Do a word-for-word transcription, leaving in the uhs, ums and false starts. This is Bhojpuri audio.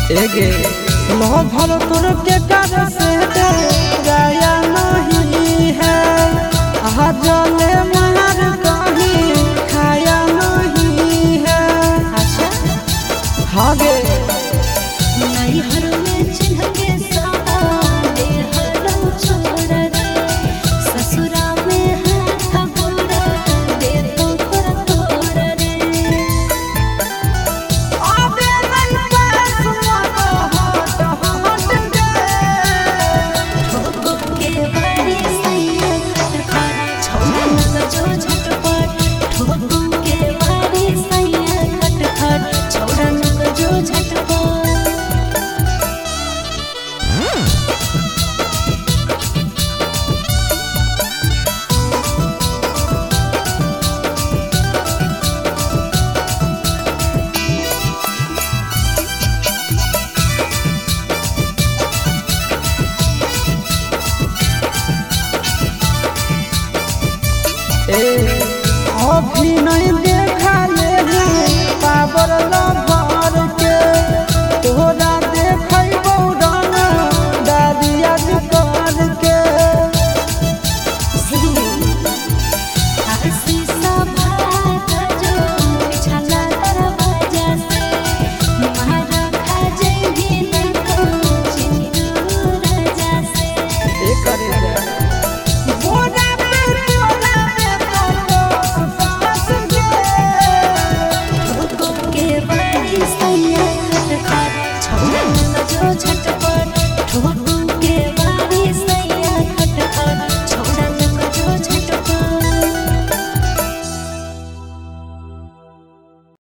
एगे लो भर तोर के कर से राया नहीं है आ जले मार कहीं खाया नहीं है। अच्छा हागे नहीं हर में चिन्ह के सावा दे हर छोड़ रे ससुरा में हाथ गोड़ दे तो कर तोड़ रे आबे नहीं पास मत हट हट ठोक के बारी सैया खटखट छोड़ न जो झटपट ठोक के बारी सैया खटखट छोड़ न जो झटपट। ए अभी नहीं